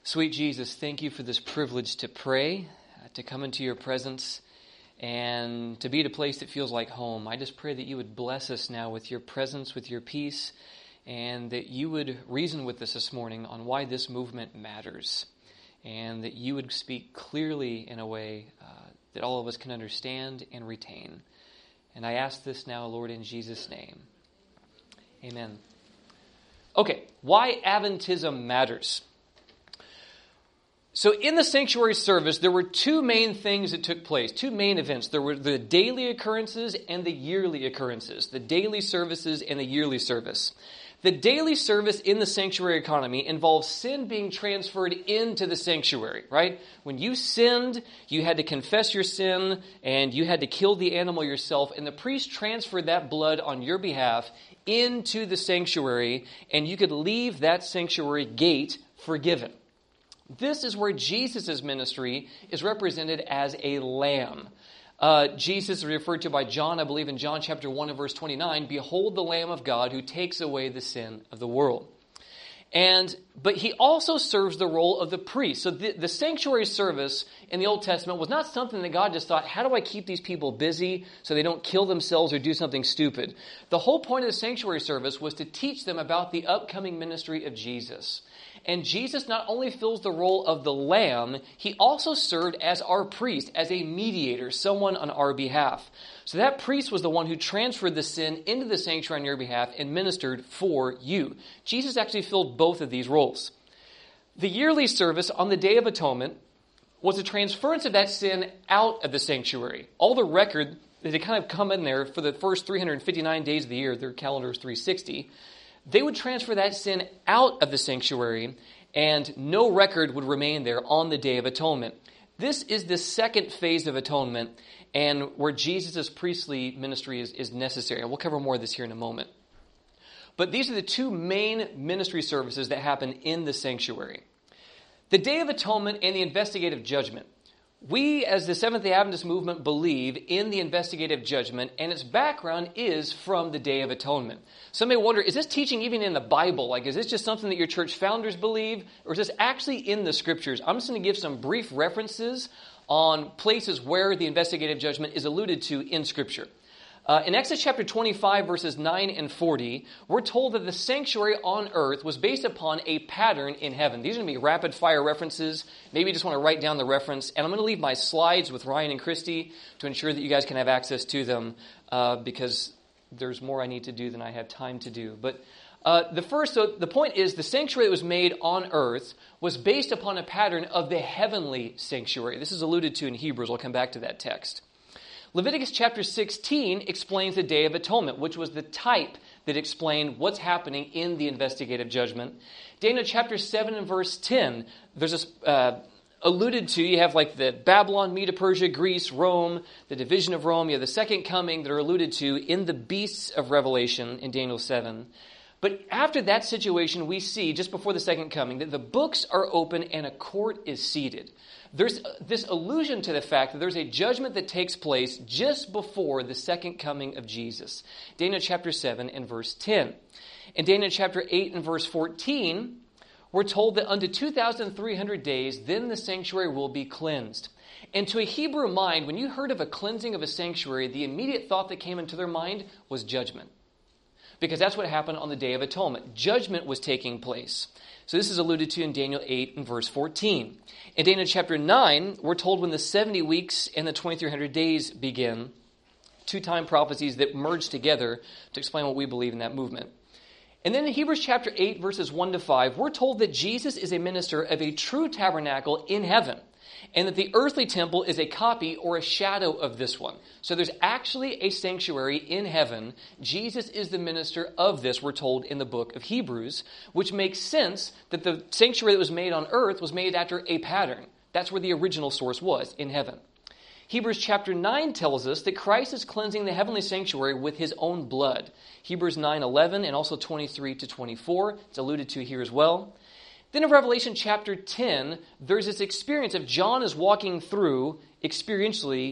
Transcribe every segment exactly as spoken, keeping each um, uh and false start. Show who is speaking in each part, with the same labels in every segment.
Speaker 1: Sweet Jesus, thank you for this privilege to pray, uh, to come into your presence, and to be at a place that feels like home. I just pray that you would bless us now with your presence, with your peace, and that you would reason with us this morning on why this movement matters, and that you would speak clearly in a way uh, that all of us can understand and retain. And I ask this now, Lord, in Jesus' name. Amen. Okay, why Adventism matters. So in the sanctuary service, there were two main things that took place, two main events. There were the daily occurrences and the yearly occurrences, the daily services and the yearly service. The daily service in the sanctuary economy involves sin being transferred into the sanctuary, right? When you sinned, you had to confess your sin and you had to kill the animal yourself, and the priest transferred that blood on your behalf into the sanctuary, and you could leave that sanctuary gate forgiven. This is where Jesus' ministry is represented as a lamb. Uh, Jesus is referred to by John, I believe in John chapter one and verse twenty-nine, "Behold the Lamb of God who takes away the sin of the world." And but he also serves the role of the priest. So the, the sanctuary service in the Old Testament was not something that God just thought, how do I keep these people busy so they don't kill themselves or do something stupid? The whole point of the sanctuary service was to teach them about the upcoming ministry of Jesus. And Jesus not only fills the role of the lamb, he also served as our priest, as a mediator, someone on our behalf. So that priest was the one who transferred the sin into the sanctuary on your behalf and ministered for you. Jesus actually filled both of these roles. The yearly service on the Day of Atonement was a transference of that sin out of the sanctuary. All the record that had kind of come in there for the first three hundred fifty-nine days of the year, their calendar is three hundred sixty, they would transfer that sin out of the sanctuary, and no record would remain there on the Day of Atonement. This is the second phase of atonement, and where Jesus' priestly ministry is, is necessary. And we'll cover more of this here in a moment. But these are the two main ministry services that happen in the sanctuary. The Day of Atonement and the investigative judgment. We, as the Seventh-day Adventist movement, believe in the investigative judgment, and its background is from the Day of Atonement. Some may wonder, is this teaching even in the Bible? Like, is this just something that your church founders believe, or is this actually in the Scriptures? I'm just going to give some brief references on places where the investigative judgment is alluded to in Scripture. Uh, in Exodus chapter twenty-five, verses nine and forty, we're told that the sanctuary on earth was based upon a pattern in heaven. These are going to be rapid-fire references. Maybe you just want to write down the reference. And I'm going to leave my slides with Ryan and Christy to ensure that you guys can have access to them uh, because there's more I need to do than I have time to do. But uh, the first, so the point is, the sanctuary that was made on earth was based upon a pattern of the heavenly sanctuary. This is alluded to in Hebrews. I'll come back to that text. Leviticus chapter sixteen explains the Day of Atonement, which was the type that explained what's happening in the investigative judgment. Daniel chapter seven and verse ten, there's a uh, alluded to, you have like the Babylon, Medo Persia, Greece, Rome, the division of Rome, you have the second coming that are alluded to in the beasts of Revelation in Daniel seven. But after that situation, we see, just before the second coming, that the books are open and a court is seated. There's this allusion to the fact that there's a judgment that takes place just before the second coming of Jesus. Daniel chapter seven and verse ten. In Daniel chapter eight and verse fourteen, we're told that unto two thousand three hundred days, then the sanctuary will be cleansed. And to a Hebrew mind, when you heard of a cleansing of a sanctuary, the immediate thought that came into their mind was judgment. Because that's what happened on the Day of Atonement. Judgment was taking place. So this is alluded to in Daniel eight and verse fourteen. In Daniel chapter nine, we're told when the seventy weeks and the twenty-three hundred days begin, two time prophecies that merge together to explain what we believe in that movement. And then in Hebrews chapter eight, verses one to five, we're told that Jesus is a minister of a true tabernacle in heaven, and that the earthly temple is a copy or a shadow of this one. So there's actually a sanctuary in heaven. Jesus is the minister of this, we're told in the book of Hebrews, which makes sense that the sanctuary that was made on earth was made after a pattern. That's where the original source was, in heaven. Hebrews chapter nine tells us that Christ is cleansing the heavenly sanctuary with his own blood. Hebrews nine eleven and also twenty-three to twenty-four. It's alluded to here as well. Then in Revelation chapter ten, there's this experience of John is walking through experientially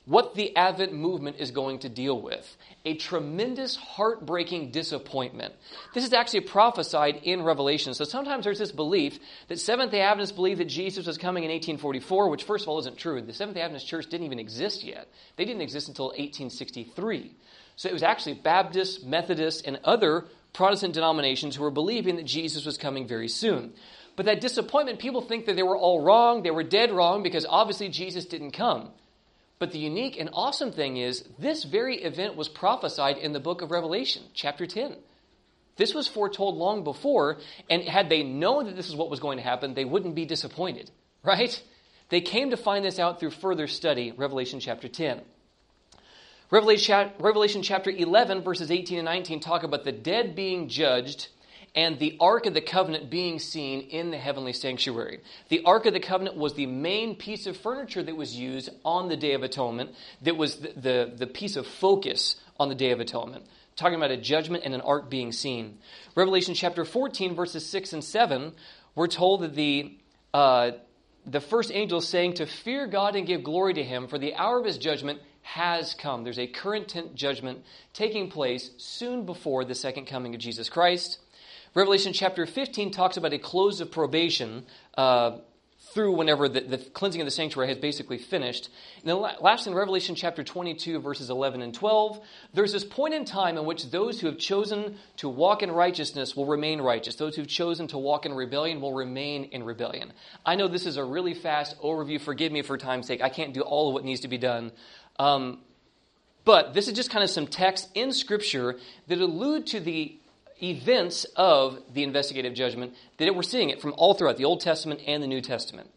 Speaker 1: what the Advent movement is going to deal with. A tremendous, heartbreaking disappointment. This is actually prophesied in Revelation. So sometimes there's this belief that Seventh-day Adventists believe that Jesus was coming in eighteen forty-four, which first of all isn't true. The Seventh-day Adventist Church didn't even exist yet. They didn't exist until eighteen sixty-three. So it was actually Baptists, Methodists, and other Protestant denominations who were believing that Jesus was coming very soon. But that disappointment, people think that they were all wrong, they were dead wrong, because obviously Jesus didn't come. But the unique and awesome thing is, this very event was prophesied in the book of Revelation, chapter ten. This was foretold long before, and had they known that this is what was going to happen, they wouldn't be disappointed, right? They came to find this out through further study, Revelation chapter ten. Revelation chapter eleven, verses eighteen and nineteen talk about the dead being judged and the Ark of the Covenant being seen in the heavenly sanctuary. The Ark of the Covenant was the main piece of furniture that was used on the Day of Atonement, that was the, the, the piece of focus on the Day of Atonement, talking about a judgment and an ark being seen. Revelation chapter fourteen, verses six and seven, we're told that the, uh, the first angel is saying to fear God and give glory to him, for the hour of his judgment has come. There's a current tense judgment taking place soon before the second coming of Jesus Christ. Revelation chapter fifteen talks about a close of probation uh, through whenever the, the cleansing of the sanctuary has basically finished. And then last in Revelation chapter twenty-two, verses eleven and twelve, there's this point in time in which those who have chosen to walk in righteousness will remain righteous. Those who've chosen to walk in rebellion will remain in rebellion. I know this is a really fast overview. Forgive me for time's sake. I can't do all of what needs to be done. Um, but this is just kind of some text in Scripture that allude to the events of the investigative judgment, that we're seeing it from all throughout the Old Testament and the New Testament.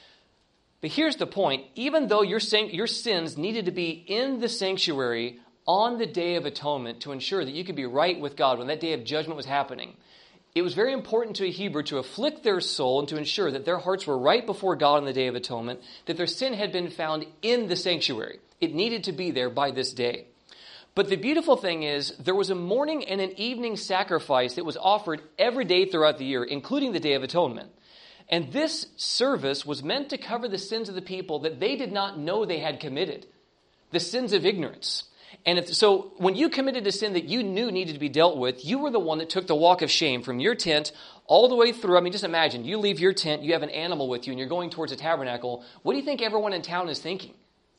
Speaker 1: But here's the point. Even though your, your sins needed to be in the sanctuary on the Day of Atonement to ensure that you could be right with God when that day of judgment was happening, it was very important to a Hebrew to afflict their soul and to ensure that their hearts were right before God on the Day of Atonement, that their sin had been found in the sanctuary. It needed to be there by this day. But the beautiful thing is, there was a morning and an evening sacrifice that was offered every day throughout the year, including the Day of Atonement. And this service was meant to cover the sins of the people that they did not know they had committed, the sins of ignorance. And if, so when you committed a sin that you knew needed to be dealt with, you were the one that took the walk of shame from your tent all the way through. I mean, just imagine, you leave your tent, you have an animal with you, and you're going towards a tabernacle. What do you think everyone in town is thinking?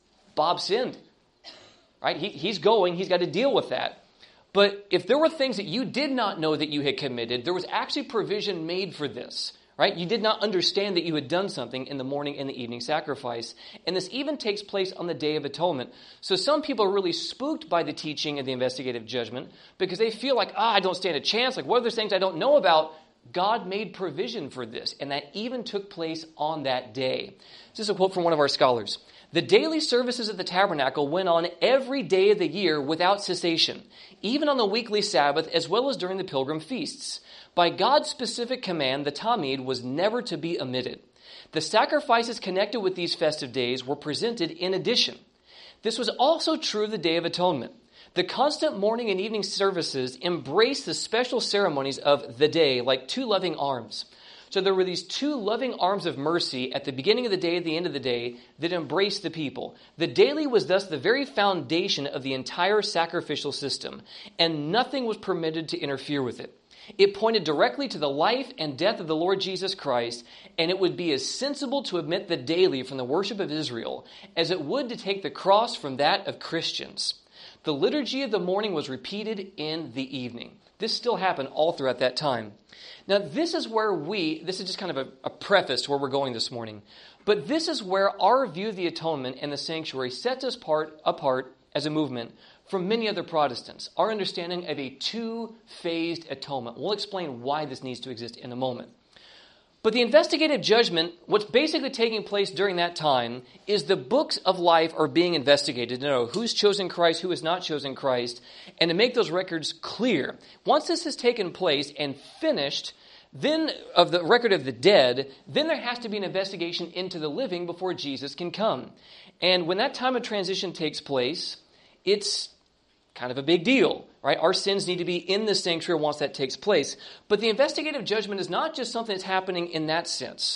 Speaker 1: Bob sinned. Right? He, he's going, he's got to deal with that. But if there were things that you did not know that you had committed, there was actually provision made for this. Right? You did not understand that you had done something in the morning and the evening sacrifice. And this even takes place on the Day of Atonement. So some people are really spooked by the teaching of the investigative judgment because they feel like, ah, I don't stand a chance. Like, what are those things I don't know about? God made provision for this, and that even took place on that day. This is a quote from one of our scholars. The daily services of the tabernacle went on every day of the year without cessation, even on the weekly Sabbath as well as during the pilgrim feasts. By God's specific command, the Tamid was never to be omitted. The sacrifices connected with these festive days were presented in addition. This was also true of the Day of Atonement. The constant morning and evening services embraced the special ceremonies of the day like two loving arms. So there were these two loving arms of mercy at the beginning of the day, at the end of the day, that embraced the people. The daily was thus the very foundation of the entire sacrificial system, and nothing was permitted to interfere with it. It pointed directly to the life and death of the Lord Jesus Christ, and it would be as sensible to omit the daily from the worship of Israel as it would to take the cross from that of Christians. The liturgy of the morning was repeated in the evening. This still happened all throughout that time. Now, this is where we, this is just kind of a, a preface to where we're going this morning, but this is where our view of the atonement and the sanctuary sets us part, apart as a movement from many other Protestants. Our understanding of a two-phased atonement. We'll explain why this needs to exist in a moment. But the investigative judgment, what's basically taking place during that time, is the books of life are being investigated to know who's chosen Christ, who has not chosen Christ, and to make those records clear. Once this has taken place and finished, then of the record of the dead, then there has to be an investigation into the living before Jesus can come. And when that time of transition takes place, it's kind of a big deal, right? Our sins need to be in the sanctuary once that takes place. But the investigative judgment is not just something that's happening in that sense.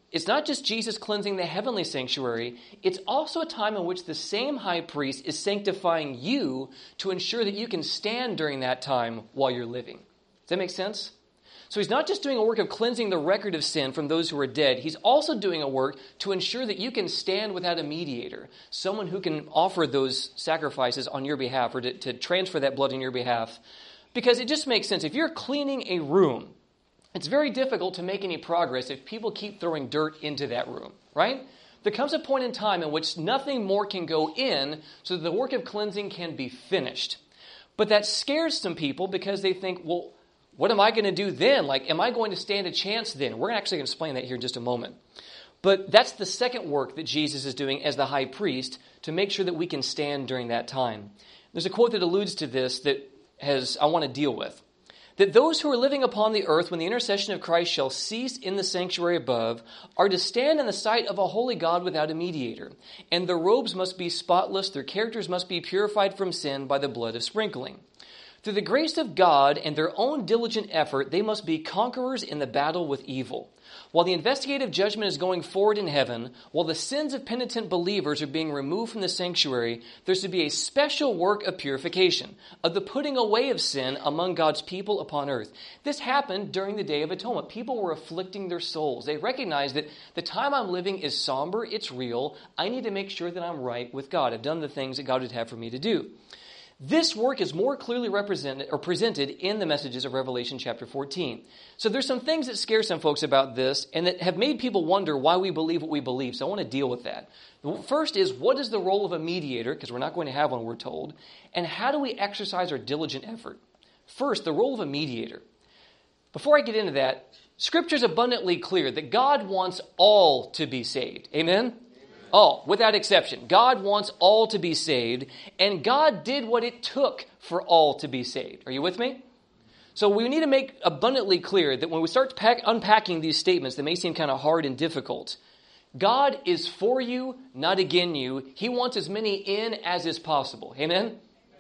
Speaker 1: it's not just Jesus cleansing the heavenly sanctuary, it's also a time in which the same high priest is sanctifying you to ensure that you can stand during that time while you're living. Does that make sense? So he's not just doing a work of cleansing the record of sin from those who are dead. He's also doing a work to ensure that you can stand without a mediator, someone who can offer those sacrifices on your behalf or to, to transfer that blood on your behalf. Because it just makes sense. If you're cleaning a room, it's very difficult to make any progress if people keep throwing dirt into that room, right? There comes a point in time in which nothing more can go in so that the work of cleansing can be finished. But that scares some people because they think, well, what am I going to do then? Like, am I going to stand a chance then? We're actually going to explain that here in just a moment. But that's the second work that Jesus is doing as the high priest to make sure that we can stand during that time. There's a quote that alludes to this that has I want to deal with. That those who are living upon the earth when the intercession of Christ shall cease in the sanctuary above are to stand in the sight of a holy God without a mediator. And their robes must be spotless, their characters must be purified from sin by the blood of sprinkling. Through the grace of God and their own diligent effort, they must be conquerors in the battle with evil. While the investigative judgment is going forward in heaven, while the sins of penitent believers are being removed from the sanctuary, there's to be a special work of purification, of the putting away of sin among God's people upon earth. This happened during the Day of Atonement. People were afflicting their souls. They recognized that the time I'm living is somber, it's real. I need to make sure that I'm right with God. I've done the things that God would have for me to do. This work is more clearly represented or presented in the messages of Revelation chapter fourteen. So there's some things that scare some folks about this and that have made people wonder why we believe what we believe. So I want to deal with that. First is, what is the role of a mediator? Because we're not going to have one, we're told. And how do we exercise our diligent effort? First, the role of a mediator. Before I get into that, Scripture is abundantly clear that God wants all to be saved. Amen? All, without exception. God wants all to be saved, and God did what it took for all to be saved. Are you with me? So we need to make abundantly clear that when we start pack, unpacking these statements that may seem kind of hard and difficult, God is for you, not against you. He wants as many in as is possible. Amen?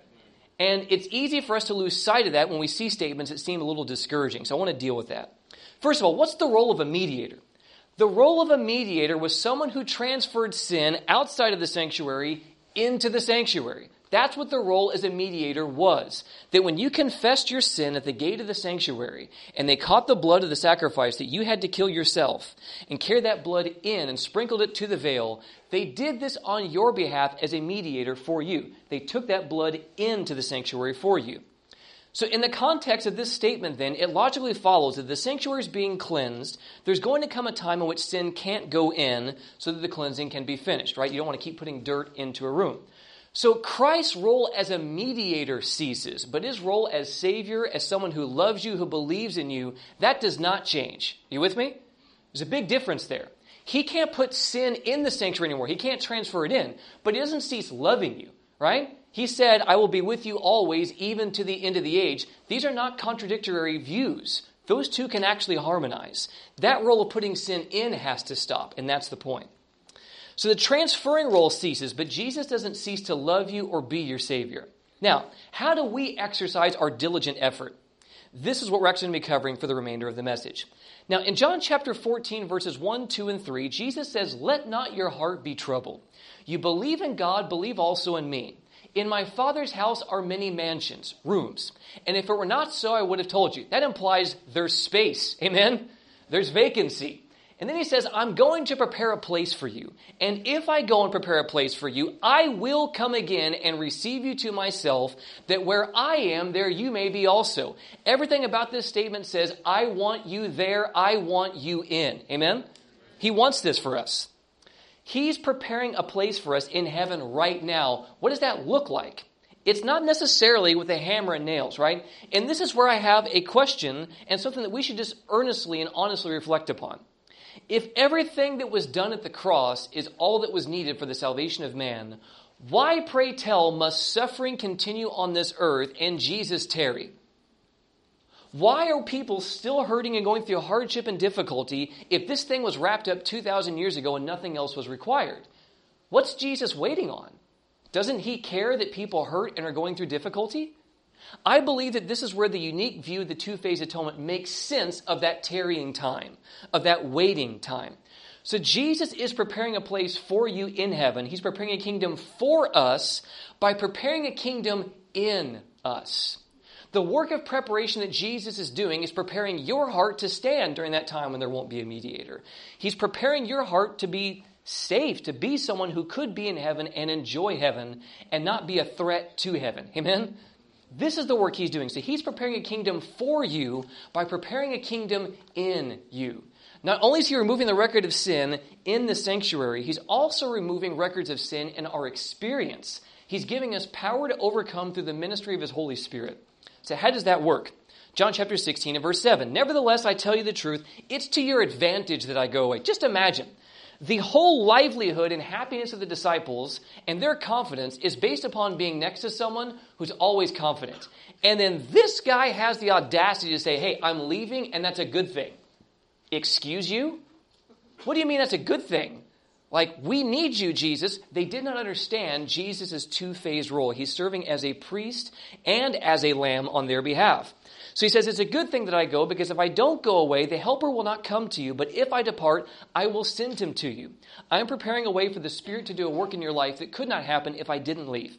Speaker 1: And it's easy for us to lose sight of that when we see statements that seem a little discouraging. So I want to deal with that. First of all, what's the role of a mediator? The role of a mediator was someone who transferred sin outside of the sanctuary into the sanctuary. That's what the role as a mediator was. That when you confessed your sin at the gate of the sanctuary, and they caught the blood of the sacrifice that you had to kill yourself, and carried that blood in and sprinkled it to the veil, they did this on your behalf as a mediator for you. They took that blood into the sanctuary for you. So in the context of this statement, then, it logically follows that the sanctuary is being cleansed. There's going to come a time in which sin can't go in so that the cleansing can be finished, right? You don't want to keep putting dirt into a room. So Christ's role as a mediator ceases, but his role as Savior, as someone who loves you, who believes in you, that does not change. Are you with me? There's a big difference there. He can't put sin in the sanctuary anymore. He can't transfer it in, but he doesn't cease loving you, right? He said, I will be with you always, even to the end of the age. These are not contradictory views. Those two can actually harmonize. That role of putting sin in has to stop, and that's the point. So the transferring role ceases, but Jesus doesn't cease to love you or be your Savior. Now, how do we exercise our diligent effort? This is what we're actually going to be covering for the remainder of the message. Now, in John chapter fourteen, verses one, two, and three, Jesus says, let not your heart be troubled. You believe in God, believe also in me. In my Father's house are many mansions, rooms. And if it were not so, I would have told you. That implies there's space. Amen? There's vacancy. And then he says, I'm going to prepare a place for you. And if I go and prepare a place for you, I will come again and receive you to myself, that where I am, there you may be also. Everything about this statement says, I want you there, I want you in. Amen? He wants this for us. He's preparing a place for us in heaven right now. What does that look like? It's not necessarily with a hammer and nails, right? And this is where I have a question and something that we should just earnestly and honestly reflect upon. If everything that was done at the cross is all that was needed for the salvation of man, why, pray tell, must suffering continue on this earth and Jesus tarry? Why are people still hurting and going through hardship and difficulty if this thing was wrapped up two thousand years ago and nothing else was required? What's Jesus waiting on? Doesn't he care that people hurt and are going through difficulty? I believe that this is where the unique view of the two-phase atonement makes sense of that tarrying time, of that waiting time. So Jesus is preparing a place for you in heaven. He's preparing a kingdom for us by preparing a kingdom in us. The work of preparation that Jesus is doing is preparing your heart to stand during that time when there won't be a mediator. He's preparing your heart to be safe, to be someone who could be in heaven and enjoy heaven and not be a threat to heaven. Amen? This is the work he's doing. So he's preparing a kingdom for you by preparing a kingdom in you. Not only is he removing the record of sin in the sanctuary, he's also removing records of sin in our experience. He's giving us power to overcome through the ministry of his Holy Spirit. So how does that work? John chapter sixteen and verse seven. Nevertheless, I tell you the truth, it's to your advantage that I go away. Just imagine. The whole livelihood and happiness of the disciples and their confidence is based upon being next to someone who's always confident. And then this guy has the audacity to say, hey, I'm leaving, and that's a good thing. Excuse you? What do you mean that's a good thing? Like, we need you, Jesus. They did not understand Jesus' two-phase role. He's serving as a priest and as a lamb on their behalf. So he says, it's a good thing that I go, because if I don't go away, the helper will not come to you. But if I depart, I will send him to you. I am preparing a way for the Spirit to do a work in your life that could not happen if I didn't leave.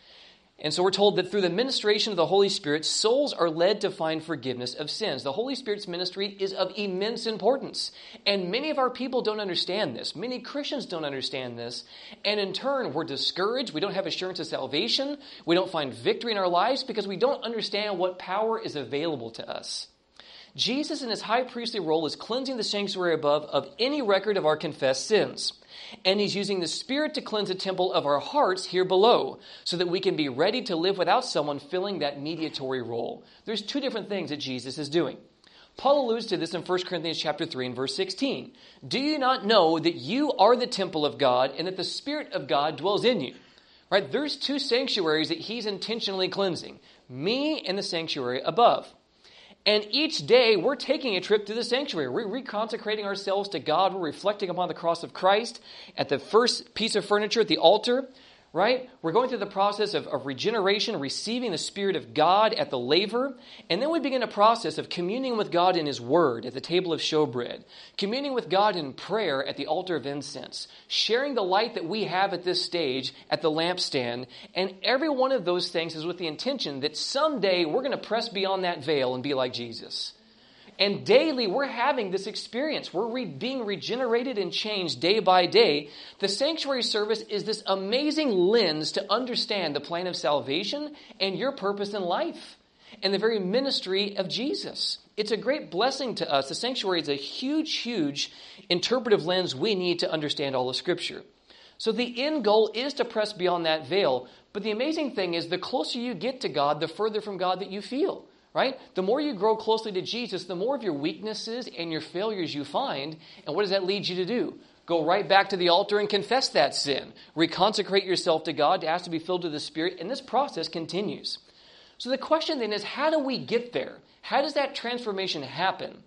Speaker 1: And so we're told that through the ministration of the Holy Spirit, souls are led to find forgiveness of sins. The Holy Spirit's ministry is of immense importance. And many of our people don't understand this. Many Christians don't understand this. And in turn, we're discouraged. We don't have assurance of salvation. We don't find victory in our lives because we don't understand what power is available to us. Jesus in his high priestly role is cleansing the sanctuary above of any record of our confessed sins. And he's using the Spirit to cleanse the temple of our hearts here below so that we can be ready to live without someone filling that mediatory role. There's two different things that Jesus is doing. Paul alludes to this in First Corinthians chapter three and verse sixteen. Do you not know that you are the temple of God and that the Spirit of God dwells in you? Right? There's two sanctuaries that he's intentionally cleansing. Me and the sanctuary above. And each day, we're taking a trip to the sanctuary. We're reconsecrating ourselves to God. We're reflecting upon the cross of Christ at the first piece of furniture at the altar, right? We're going through the process of, of regeneration, receiving the Spirit of God at the laver. And then we begin a process of communing with God in his word at the table of showbread, communing with God in prayer at the altar of incense, sharing the light that we have at this stage at the lampstand. And every one of those things is with the intention that someday we're going to press beyond that veil and be like Jesus. And daily, we're having this experience. We're re- being regenerated and changed day by day. The sanctuary service is this amazing lens to understand the plan of salvation and your purpose in life and the very ministry of Jesus. It's a great blessing to us. The sanctuary is a huge, huge interpretive lens we need to understand all of Scripture. So the end goal is to press beyond that veil. But the amazing thing is the closer you get to God, the further from God that you feel. Right? The more you grow closely to Jesus, the more of your weaknesses and your failures you find. And what does that lead you to do? Go right back to the altar and confess that sin. Reconsecrate yourself to God to ask to be filled with the Spirit. And this process continues. So the question then is, how do we get there? How does that transformation happen?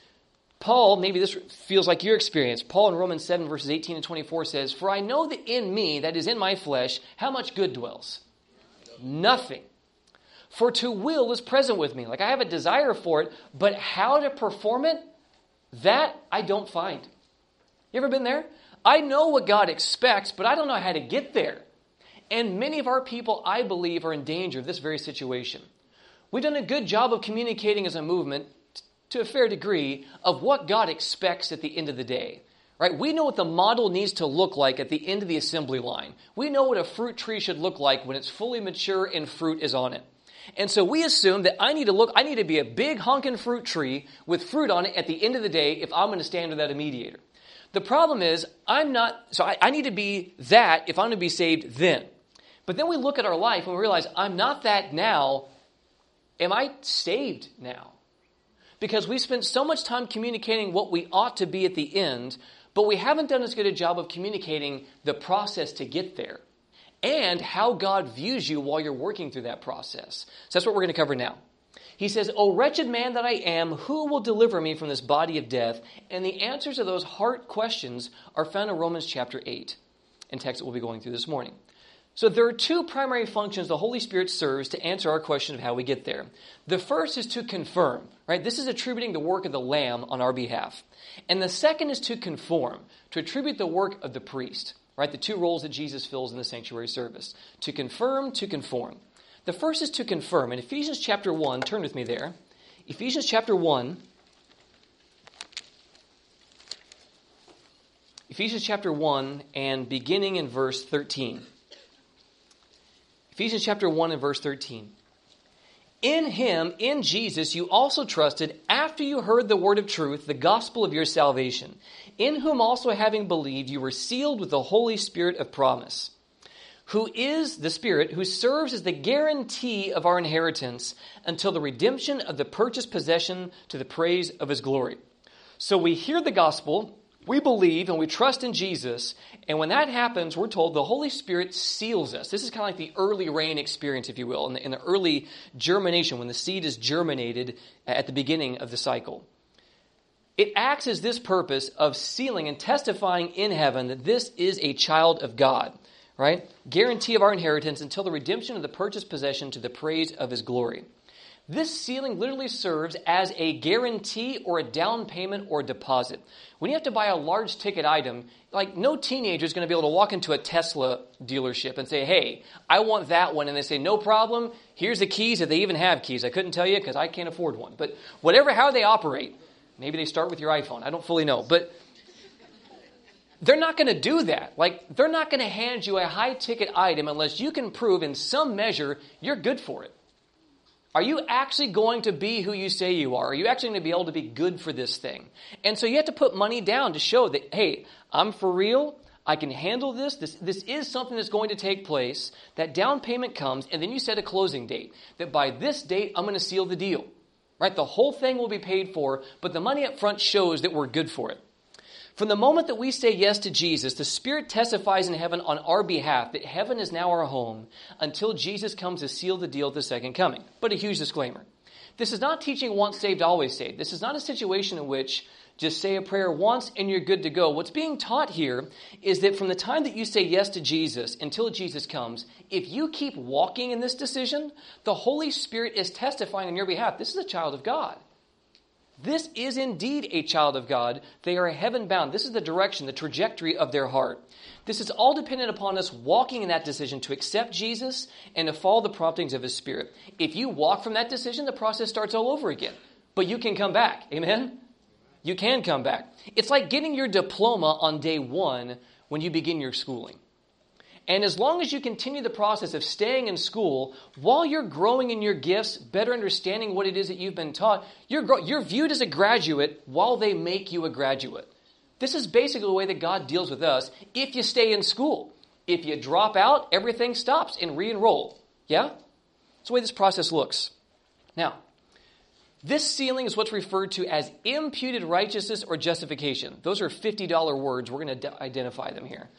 Speaker 1: Paul, maybe this feels like your experience. Paul in Romans seven verses eighteen and twenty-four says, For I know that in me, that is in my flesh, how much good dwells? Nothing. For to will is present with me. Like I have a desire for it, but how to perform it, that I don't find. You ever been there? I know what God expects, but I don't know how to get there. And many of our people, I believe, are in danger of this very situation. We've done a good job of communicating as a movement, to a fair degree, of what God expects at the end of the day. Right? We know what the model needs to look like at the end of the assembly line. We know what a fruit tree should look like when it's fully mature and fruit is on it. And so we assume that I need to look, I need to be a big honking fruit tree with fruit on it at the end of the day if I'm going to stand without a mediator. The problem is, I'm not, so I, I need to be that if I'm going to be saved then. But then we look at our life and we realize, I'm not that now. Am I saved now? Because we spent so much time communicating what we ought to be at the end, but we haven't done as good a job of communicating the process to get there. And how God views you while you're working through that process. So that's what we're going to cover now. He says, O wretched man that I am, who will deliver me from this body of death? And the answers to those heart questions are found in Romans chapter eight, in text that we'll be going through this morning. So there are two primary functions the Holy Spirit serves to answer our question of how we get there. The first is to confirm, right? This is attributing the work of the Lamb on our behalf. And the second is to conform, to attribute the work of the priest, right? The two roles that Jesus fills in the sanctuary service. To confirm, to conform. The first is to confirm. In Ephesians chapter one, turn with me there. Ephesians chapter one. Ephesians chapter one and beginning in verse thirteen. Ephesians chapter one and verse thirteen. In him, in Jesus, you also trusted after you heard the word of truth, the gospel of your salvation, in whom also having believed you were sealed with the Holy Spirit of promise, who is the Spirit who serves as the guarantee of our inheritance until the redemption of the purchased possession to the praise of his glory. So we hear the gospel, we believe, and we trust in Jesus, and when that happens, we're told the Holy Spirit seals us. This is kind of like the early rain experience, if you will, in the, in the early germination, when the seed is germinated at the beginning of the cycle. It acts as this purpose of sealing and testifying in heaven that this is a child of God, right? Guarantee of our inheritance until the redemption of the purchased possession to the praise of his glory. This sealing literally serves as a guarantee or a down payment or deposit. When you have to buy a large ticket item, like no teenager is going to be able to walk into a Tesla dealership and say, hey, I want that one. And they say, no problem. Here's the keys. If they even have keys. I couldn't tell you because I can't afford one. But whatever, how they operate, maybe they start with your iPhone. I don't fully know. But they're not going to do that. Like, they're not going to hand you a high ticket item unless you can prove in some measure you're good for it. Are you actually going to be who you say you are? Are you actually going to be able to be good for this thing? And so you have to put money down to show that, hey, I'm for real. I can handle this. This, this is something that's going to take place. That down payment comes, and then you set a closing date. That by this date, I'm going to seal the deal. Right? The whole thing will be paid for, but the money up front shows that we're good for it. From the moment that we say yes to Jesus, the Spirit testifies in heaven on our behalf that heaven is now our home until Jesus comes to seal the deal at the second coming. But a huge disclaimer. This is not teaching once saved, always saved. This is not a situation in which just say a prayer once and you're good to go. What's being taught here is that from the time that you say yes to Jesus until Jesus comes, if you keep walking in this decision, the Holy Spirit is testifying on your behalf. This is a child of God. This is indeed a child of God. They are heaven bound. This is the direction, the trajectory of their heart. This is all dependent upon us walking in that decision to accept Jesus and to follow the promptings of his Spirit. If you walk from that decision, the process starts all over again. But you can come back. Amen? You can come back. It's like getting your diploma on day one when you begin your schooling. And as long as you continue the process of staying in school, while you're growing in your gifts, better understanding what it is that you've been taught, you're, gro- you're viewed as a graduate while they make you a graduate. This is basically the way that God deals with us if you stay in school. If you drop out, everything stops and re-enroll. Yeah? That's the way this process looks. Now, this sealing is what's referred to as imputed righteousness or justification. Those are fifty dollar words. We're going to d- identify them here.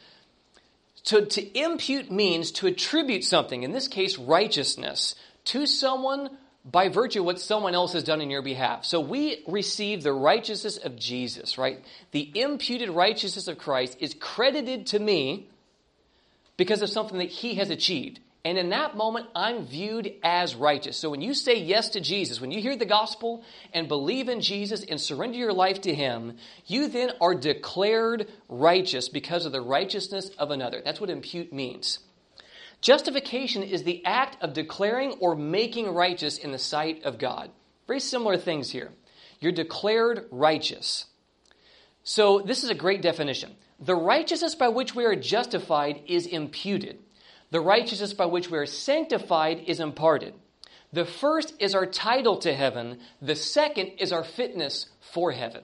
Speaker 1: To, to impute means to attribute something, in this case righteousness, to someone by virtue of what someone else has done in your behalf. So we receive the righteousness of Jesus, right? The imputed righteousness of Christ is credited to me because of something that he has achieved. And in that moment, I'm viewed as righteous. So when you say yes to Jesus, when you hear the gospel and believe in Jesus and surrender your life to him, you then are declared righteous because of the righteousness of another. That's what impute means. Justification is the act of declaring or making righteous in the sight of God. Very similar things here. You're declared righteous. So this is a great definition. The righteousness by which we are justified is imputed. The righteousness by which we are sanctified is imparted. The first is our title to heaven. The second is our fitness for heaven.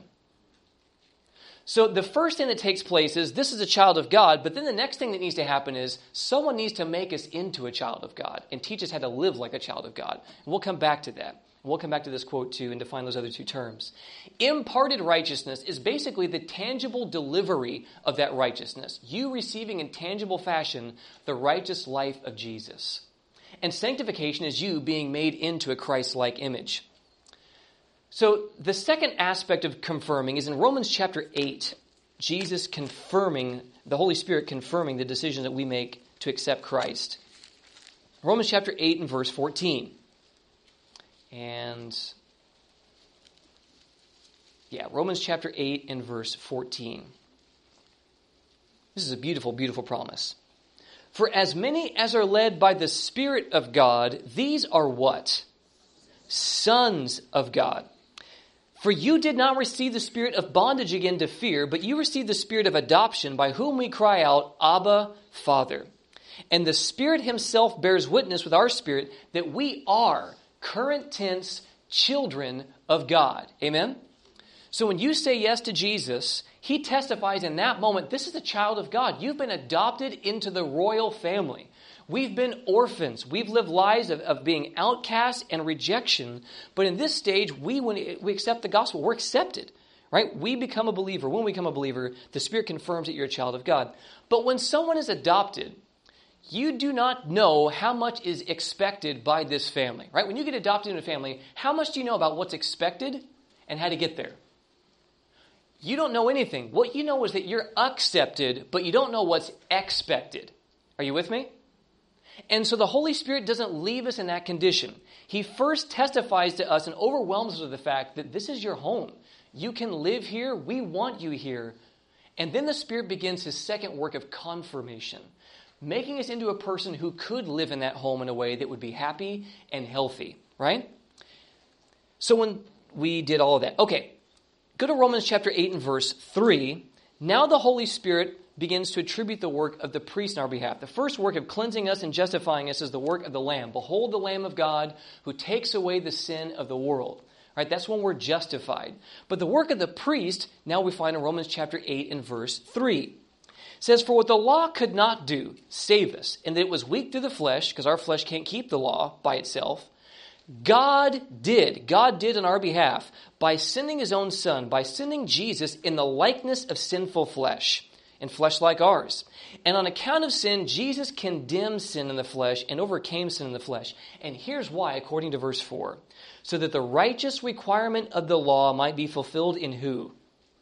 Speaker 1: So the first thing that takes place is this is a child of God, but then the next thing that needs to happen is someone needs to make us into a child of God and teach us how to live like a child of God. And we'll come back to that. We'll come back to this quote too and define those other two terms. Imparted righteousness is basically the tangible delivery of that righteousness. You receiving in tangible fashion the righteous life of Jesus. And sanctification is you being made into a Christ-like image. So the second aspect of confirming is in Romans chapter eight. Jesus confirming, the Holy Spirit confirming the decision that we make to accept Christ. Romans chapter eight and verse fourteen. And yeah, Romans chapter eight and verse fourteen. This is a beautiful, beautiful promise. For as many as are led by the Spirit of God, these are what? Sons of God. For you did not receive the spirit of bondage again to fear, but you received the spirit of adoption, by whom we cry out, Abba, Father. And the Spirit himself bears witness with our spirit that we are, current tense, children of God. Amen? So when you say yes to Jesus, he testifies in that moment, this is a child of God. You've been adopted into the royal family. We've been orphans. We've lived lives of, of being outcast and rejection. But in this stage, we when we accept the gospel, we're accepted. Right? We become a believer. When we become a believer, the Spirit confirms that you're a child of God. But when someone is adopted, you do not know how much is expected by this family. Right? When you get adopted into a family, how much do you know about what's expected and how to get there? You don't know anything. What you know is that you're accepted, but you don't know what's expected. Are you with me? And so the Holy Spirit doesn't leave us in that condition. He first testifies to us and overwhelms us with the fact that this is your home. You can live here. We want you here. And then the Spirit begins his second work of confirmation, making us into a person who could live in that home in a way that would be happy and healthy, right? So when we did all of that, okay, go to Romans chapter eight and verse three. Now the Holy Spirit begins to attribute the work of the priest on our behalf. The first work of cleansing us and justifying us is the work of the Lamb. Behold the Lamb of God who takes away the sin of the world. All right, that's when we're justified. But the work of the priest, now we find in Romans chapter eight and verse three. It says, for what the law could not do, save us, and that it was weak through the flesh, because our flesh can't keep the law by itself, God did, God did on our behalf, by sending his own Son, by sending Jesus in the likeness of sinful flesh, and flesh like ours. And on account of sin, Jesus condemned sin in the flesh and overcame sin in the flesh. And here's why, according to verse four. So that the righteous requirement of the law might be fulfilled in who?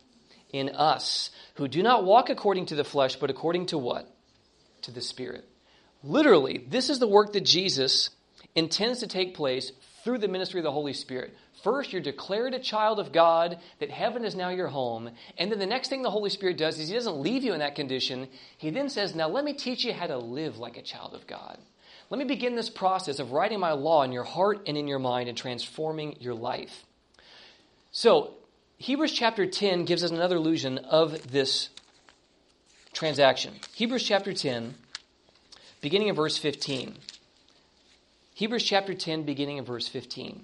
Speaker 1: In us, who do not walk according to the flesh, but according to what? To the Spirit. Literally, this is the work that Jesus intends to take place through the ministry of the Holy Spirit. First, you're declared a child of God, that heaven is now your home. And then the next thing the Holy Spirit does is he doesn't leave you in that condition. He then says, now let me teach you how to live like a child of God. Let me begin this process of writing my law in your heart and in your mind and transforming your life. So, Hebrews chapter ten gives us another illusion of this transaction. Hebrews chapter ten, beginning in verse fifteen. Hebrews chapter ten, beginning in verse fifteen.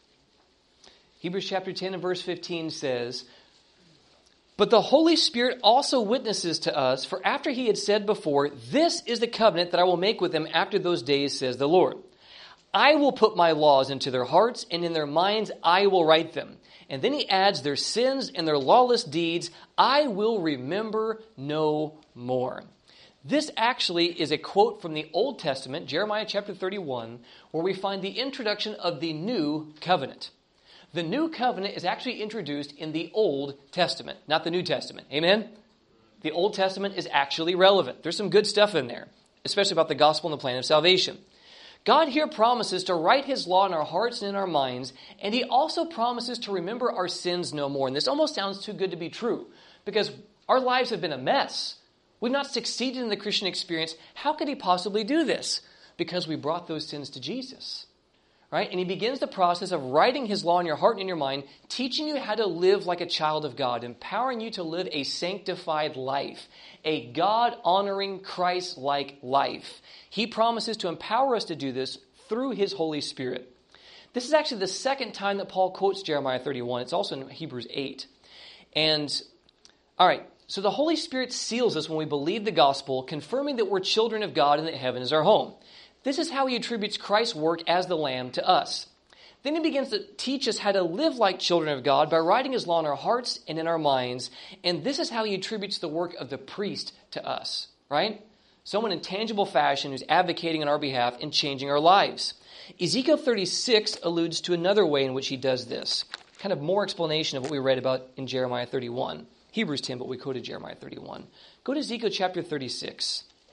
Speaker 1: Hebrews chapter ten and verse fifteen says, but the Holy Spirit also witnesses to us, for after he had said before, this is the covenant that I will make with them after those days, says the Lord. I will put my laws into their hearts, and in their minds I will write them. And then he adds, their sins and their lawless deeds I will remember no more. This actually is a quote from the Old Testament, Jeremiah chapter thirty-one, where we find the introduction of the new covenant. The new covenant is actually introduced in the Old Testament, not the New Testament. Amen? The Old Testament is actually relevant. There's some good stuff in there, especially about the gospel and the plan of salvation. God here promises to write his law in our hearts and in our minds, and he also promises to remember our sins no more. And this almost sounds too good to be true, because our lives have been a mess. We've not succeeded in the Christian experience. How could he possibly do this? Because we brought those sins to Jesus. Right? And he begins the process of writing his law in your heart and in your mind, teaching you how to live like a child of God, empowering you to live a sanctified life, a God-honoring, Christ-like life. He promises to empower us to do this through his Holy Spirit. This is actually the second time that Paul quotes Jeremiah thirty-one. It's also in Hebrews eight. And, all right, so the Holy Spirit seals us when we believe the gospel, confirming that we're children of God and that heaven is our home. This is how he attributes Christ's work as the Lamb to us. Then he begins to teach us how to live like children of God by writing his law in our hearts and in our minds. And this is how he attributes the work of the priest to us, right? Someone in tangible fashion who's advocating on our behalf and changing our lives. Ezekiel thirty-six alludes to another way in which he does this. Kind of more explanation of what we read about in Jeremiah thirty-one. Hebrews ten, but we quoted Jeremiah thirty-one. Go to Ezekiel chapter thirty-six.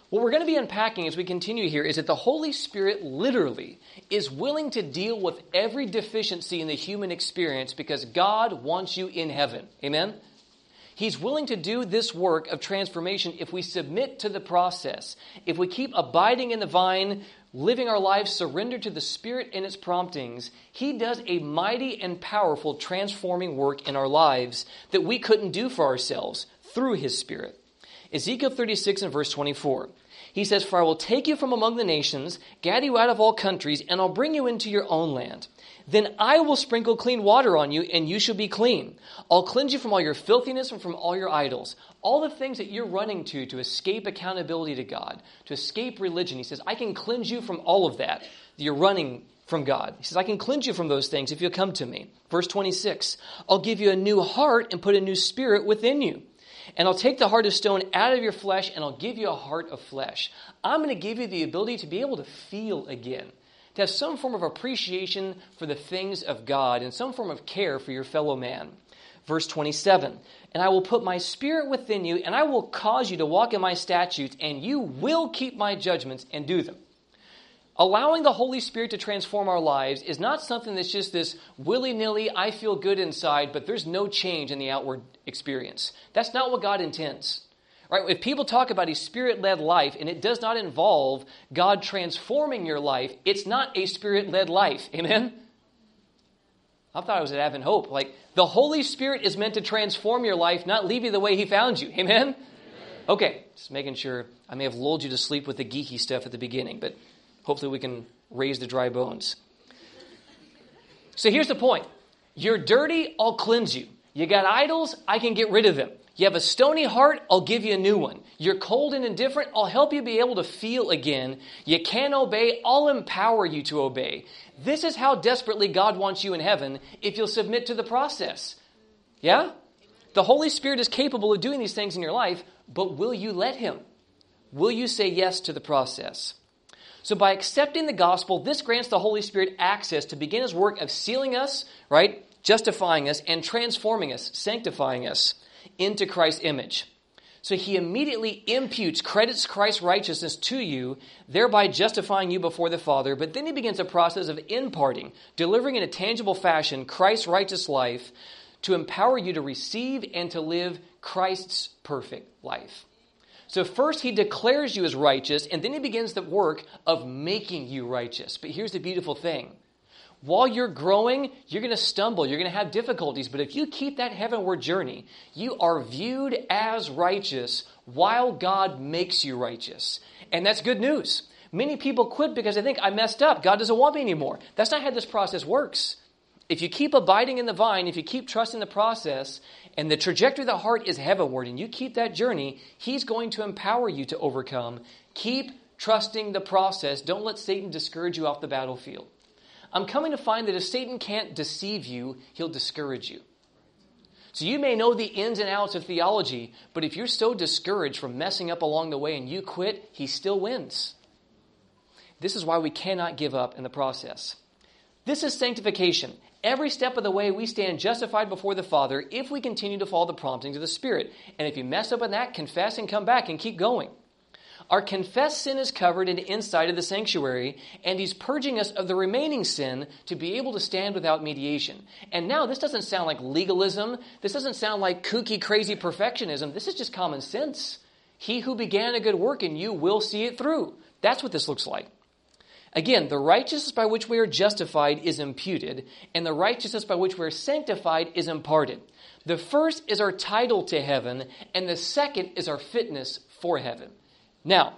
Speaker 1: What we're going to be unpacking as we continue here is that the Holy Spirit literally is willing to deal with every deficiency in the human experience because God wants you in heaven. Amen? He's willing to do this work of transformation if we submit to the process. If we keep abiding in the vine, living our lives surrendered to the Spirit and its promptings, He does a mighty and powerful transforming work in our lives that we couldn't do for ourselves through His Spirit. Ezekiel thirty-six and verse twenty-four. He says, "For I will take you from among the nations, gather you out of all countries, and I'll bring you into your own land. Then I will sprinkle clean water on you, and you shall be clean. I'll cleanse you from all your filthiness and from all your idols." All the things that you're running to to escape accountability to God, to escape religion. He says, I can cleanse you from all of that. You're running from God. He says, I can cleanse you from those things if you'll come to me. Verse twenty-six, "I'll give you a new heart and put a new spirit within you. And I'll take the heart of stone out of your flesh, and I'll give you a heart of flesh." I'm going to give you the ability to be able to feel again, to have some form of appreciation for the things of God and some form of care for your fellow man. Verse twenty-seven, "And I will put my spirit within you, and I will cause you to walk in my statutes, and you will keep my judgments and do them." Allowing the Holy Spirit to transform our lives is not something that's just this willy-nilly, I feel good inside, but there's no change in the outward experience. That's not what God intends. Right? If people talk about a Spirit-led life and it does not involve God transforming your life, it's not a Spirit-led life. Amen? I thought I was at Advent Hope. Like, the Holy Spirit is meant to transform your life, not leave you the way He found you. Amen? Okay, just making sure. I may have lulled you to sleep with the geeky stuff at the beginning, but hopefully we can raise the dry bones. So here's the point. You're dirty, I'll cleanse you. You got idols, I can get rid of them. You have a stony heart, I'll give you a new one. You're cold and indifferent, I'll help you be able to feel again. You can't obey, I'll empower you to obey. This is how desperately God wants you in heaven if you'll submit to the process. Yeah? The Holy Spirit is capable of doing these things in your life, but will you let Him? Will you say yes to the process? So by accepting the gospel, this grants the Holy Spirit access to begin His work of sealing us, right, justifying us, and transforming us, sanctifying us into Christ's image. So He immediately imputes, credits Christ's righteousness to you, thereby justifying you before the Father. But then He begins a process of imparting, delivering in a tangible fashion Christ's righteous life to empower you to receive and to live Christ's perfect life. So first He declares you as righteous, and then He begins the work of making you righteous. But here's the beautiful thing. While you're growing, you're going to stumble, you're going to have difficulties, but if you keep that heavenward journey, you are viewed as righteous while God makes you righteous. And that's good news. Many people quit because they think, I messed up, God doesn't want me anymore. That's not how this process works. If you keep abiding in the vine, if you keep trusting the process, and the trajectory of the heart is heavenward, and you keep that journey, He's going to empower you to overcome. Keep trusting the process. Don't let Satan discourage you off the battlefield. I'm coming to find that if Satan can't deceive you, he'll discourage you. So you may know the ins and outs of theology, but if you're so discouraged from messing up along the way and you quit, he still wins. This is why we cannot give up in the process. This is sanctification. Every step of the way we stand justified before the Father if we continue to follow the promptings of the Spirit. And if you mess up in that, confess and come back and keep going. Our confessed sin is covered in the inside of the sanctuary, and He's purging us of the remaining sin to be able to stand without mediation. And now this doesn't sound like legalism. This doesn't sound like kooky, crazy perfectionism. This is just common sense. He who began a good work in you will see it through. That's what this looks like. Again, the righteousness by which we are justified is imputed, and the righteousness by which we are sanctified is imparted. The first is our title to heaven, and the second is our fitness for heaven. Now,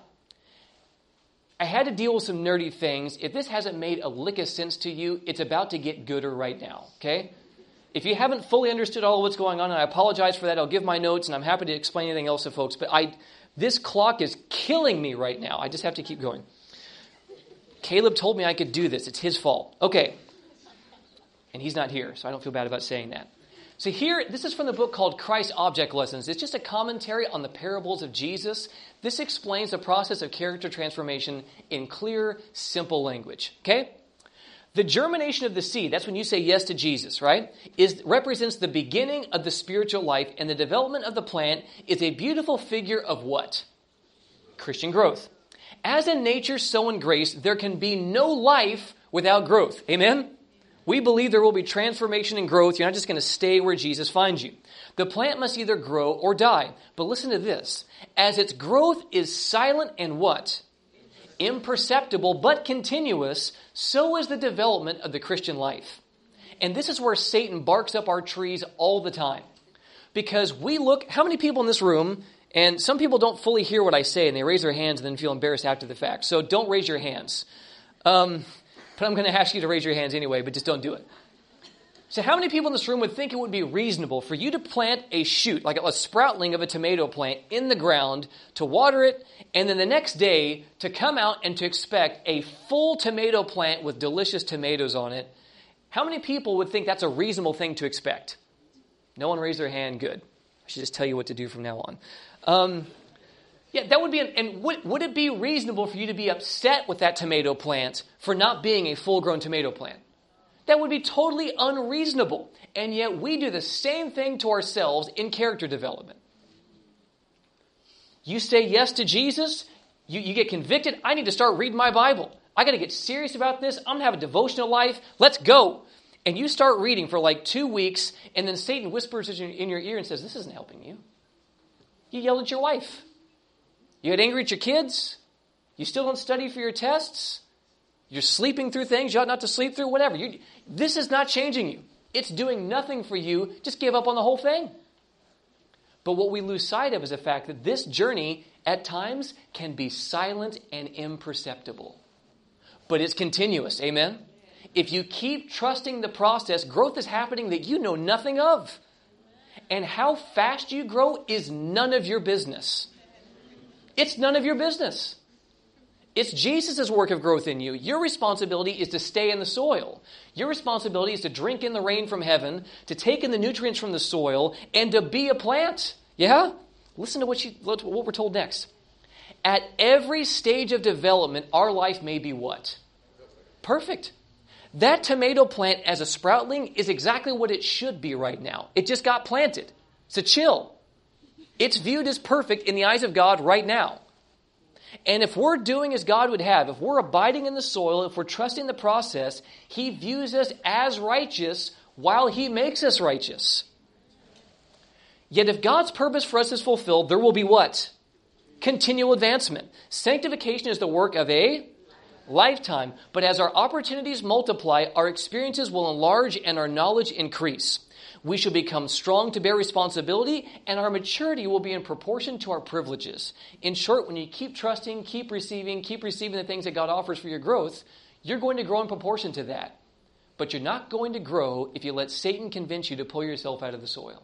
Speaker 1: I had to deal with some nerdy things. If this hasn't made a lick of sense to you, it's about to get gooder right now, okay? If you haven't fully understood all of what's going on, and I apologize for that, I'll give my notes, and I'm happy to explain anything else to folks, but I, this clock is killing me right now. I just have to keep going. Caleb told me I could do this. It's his fault. Okay. And he's not here, so I don't feel bad about saying that. So here, this is from the book called Christ Object Lessons. It's just a commentary on the parables of Jesus. This explains the process of character transformation in clear, simple language. Okay? The germination of the seed, that's when you say yes to Jesus, right? Is represents the beginning of the spiritual life, and the development of the plant is a beautiful figure of what? Christian growth. As in nature, so in grace, there can be no life without growth. Amen? We believe there will be transformation and growth. You're not just going to stay where Jesus finds you. The plant must either grow or die. But listen to this. As its growth is silent and what? Imperceptible but continuous, so is the development of the Christian life. And this is where Satan barks up our trees all the time. Because we look, how many people in this room, and some people don't fully hear what I say and they raise their hands and then feel embarrassed after the fact. So don't raise your hands. Um, but I'm going to ask you to raise your hands anyway, but just don't do it. So how many people in this room would think it would be reasonable for you to plant a shoot, like a, a sproutling of a tomato plant in the ground, to water it, and then the next day to come out and to expect a full tomato plant with delicious tomatoes on it? How many people would think that's a reasonable thing to expect? No one raised their hand. Good. I should just tell you what to do from now on. Um, yeah, that would be, an, and would, would it be reasonable for you to be upset with that tomato plant for not being a full-grown tomato plant? That would be totally unreasonable. And yet we do the same thing to ourselves in character development. You say yes to Jesus, you, you get convicted, I need to start reading my Bible. I got to get serious about this. I'm going to have a devotional life. Let's go. And you start reading for like two weeks, and then Satan whispers in your ear and says, this isn't helping you. You yelled at your wife. You get angry at your kids. You still don't study for your tests. You're sleeping through things you ought not to sleep through, whatever. You, this is not changing you. It's doing nothing for you. Just give up on the whole thing. But what we lose sight of is the fact that this journey at times can be silent and imperceptible. But it's continuous. Amen? If you keep trusting the process, growth is happening that you know nothing of. And how fast you grow is none of your business. It's none of your business. It's Jesus' work of growth in you. Your responsibility is to stay in the soil. Your responsibility is to drink in the rain from heaven, to take in the nutrients from the soil, and to be a plant. Yeah? Listen to what, you, what we're told next. At every stage of development, our life may be what? Perfect. That tomato plant as a sproutling is exactly what it should be right now. It just got planted. So chill. It's viewed as perfect in the eyes of God right now. And if we're doing as God would have, if we're abiding in the soil, if we're trusting the process, He views us as righteous while He makes us righteous. Yet if God's purpose for us is fulfilled, there will be what? Continual advancement. Sanctification is the work of a lifetime. But as our opportunities multiply, our experiences will enlarge and our knowledge increase. We shall become strong to bear responsibility, and our maturity will be in proportion to our privileges. In short, when you keep trusting, keep receiving, keep receiving the things that God offers for your growth, you're going to grow in proportion to that. But you're not going to grow if you let Satan convince you to pull yourself out of the soil.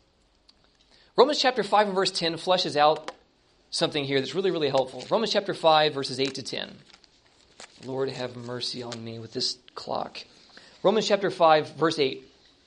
Speaker 1: Romans chapter five and verse ten fleshes out something here that's really, really helpful. Romans chapter five, verses eight to ten. Lord, have mercy on me with this clock. Romans chapter five, verse eight.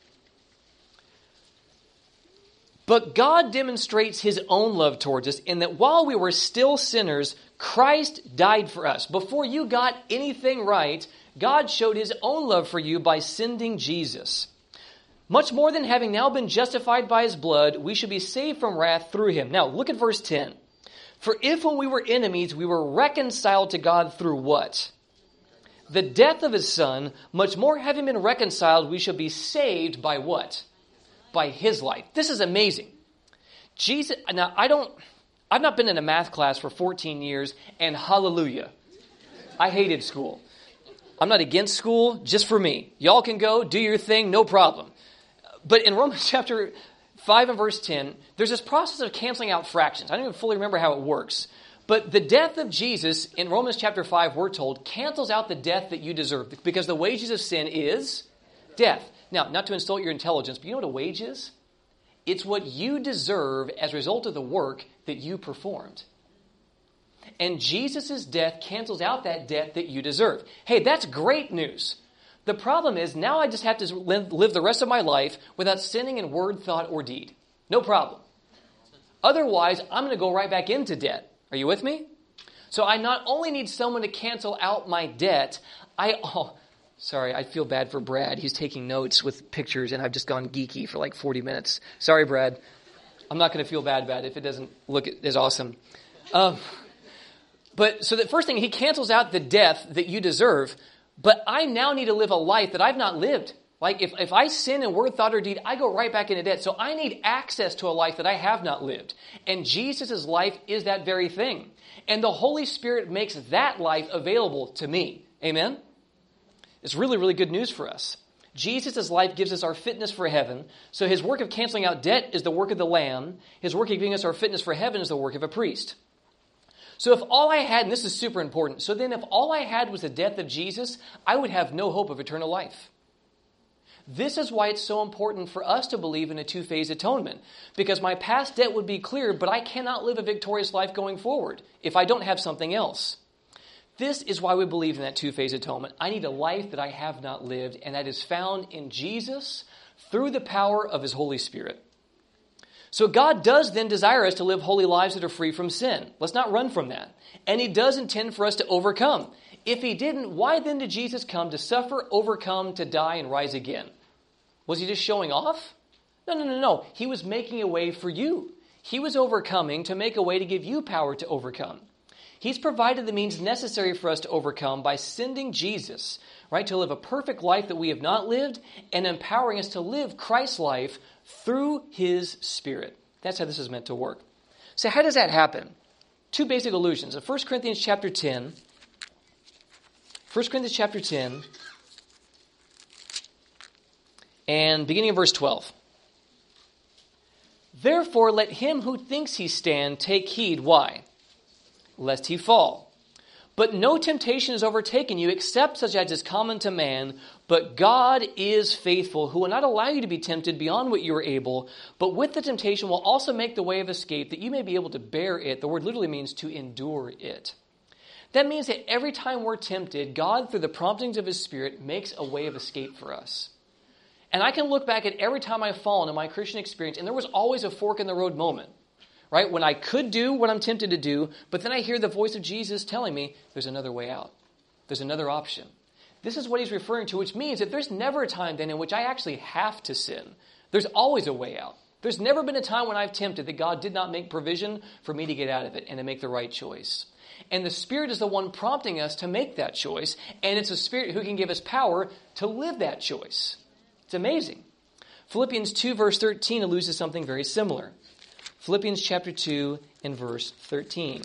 Speaker 1: But God demonstrates His own love towards us in that while we were still sinners, Christ died for us. Before you got anything right, God showed His own love for you by sending Jesus. Much more than having now been justified by His blood, we should be saved from wrath through Him. Now, look at verse ten. For if when we were enemies, we were reconciled to God through what? The death of His Son, much more having been reconciled, we shall be saved by what? By His life. This is amazing. Jesus, now I don't, I've not been in a math class for fourteen years, and hallelujah. I hated school. I'm not against school, just for me. Y'all can go, do your thing, no problem. But in Romans chapter five and verse ten, there's this process of canceling out fractions. I don't even fully remember how it works. But the death of Jesus in Romans chapter five, we're told, cancels out the death that you deserve. Because the wages of sin is death. Now, not to insult your intelligence, but you know what a wage is? It's what you deserve as a result of the work that you performed. And Jesus' death cancels out that debt that you deserve. Hey, that's great news. The problem is now I just have to live the rest of my life without sinning in word, thought, or deed. No problem. Otherwise, I'm going to go right back into debt. Are you with me? So I not only need someone to cancel out my debt, I... Oh, sorry, I feel bad for Brad. He's taking notes with pictures, and I've just gone geeky for like forty minutes. Sorry, Brad. I'm not going to feel bad about it if it doesn't look as awesome. Um, But so the first thing, he cancels out the death that you deserve, but I now need to live a life that I've not lived. Like if, if I sin in word, thought, or deed, I go right back into debt. So I need access to a life that I have not lived. And Jesus' life is that very thing. And the Holy Spirit makes that life available to me. Amen? It's really, really good news for us. Jesus' life gives us our fitness for heaven. So his work of canceling out debt is the work of the Lamb. His work of giving us our fitness for heaven is the work of a priest. So if all I had, and this is super important, so then if all I had was the death of Jesus, I would have no hope of eternal life. This is why it's so important for us to believe in a two-phase atonement. Because my past debt would be cleared, but I cannot live a victorious life going forward if I don't have something else. This is why we believe in that two-phase atonement. I need a life that I have not lived, and that is found in Jesus through the power of his Holy Spirit. So God does then desire us to live holy lives that are free from sin. Let's not run from that. And he does intend for us to overcome. If he didn't, why then did Jesus come? To suffer, overcome, to die, and rise again? Was he just showing off? No, no, no, no. He was making a way for you. He was overcoming to make a way to give you power to overcome. He's provided the means necessary for us to overcome by sending Jesus, right, to live a perfect life that we have not lived and empowering us to live Christ's life through his Spirit. That's how this is meant to work. So how does that happen? Two basic allusions. In First Corinthians chapter ten, First Corinthians chapter ten, and beginning of verse twelve. Therefore, let him who thinks he stand take heed. Why? Lest he fall. But no temptation has overtaken you except such as is common to man. But God is faithful, who will not allow you to be tempted beyond what you are able, but with the temptation will also make the way of escape that you may be able to bear it. The word literally means to endure it. That means that every time we're tempted, God, through the promptings of his Spirit, makes a way of escape for us. And I can look back at every time I've fallen in my Christian experience, and there was always a fork in the road moment. Right? When I could do what I'm tempted to do, but then I hear the voice of Jesus telling me there's another way out. There's another option. This is what he's referring to, which means that there's never a time then in which I actually have to sin. There's always a way out. There's never been a time when I've tempted that God did not make provision for me to get out of it and to make the right choice. And the Spirit is the one prompting us to make that choice, and it's the Spirit who can give us power to live that choice. It's amazing. Philippians two verse thirteen alludes to something very similar. Philippians chapter two and verse thirteen.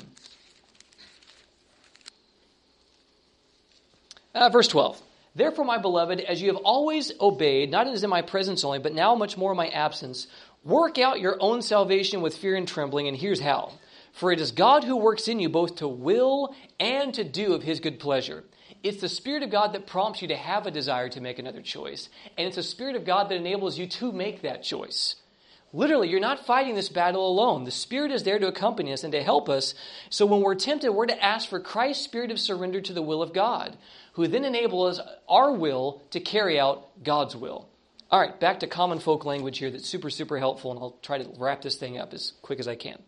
Speaker 1: Uh, verse twelve. Therefore, my beloved, as you have always obeyed, not as in my presence only, but now much more in my absence, work out your own salvation with fear and trembling, and here's how. For it is God who works in you both to will and to do of his good pleasure. It's the Spirit of God that prompts you to have a desire to make another choice. And it's the Spirit of God that enables you to make that choice. Literally, you're not fighting this battle alone. The Spirit is there to accompany us and to help us. So when we're tempted, we're to ask for Christ's spirit of surrender to the will of God, who then enables our will to carry out God's will. All right, back to common folk language here that's super, super helpful, and I'll try to wrap this thing up as quick as I can.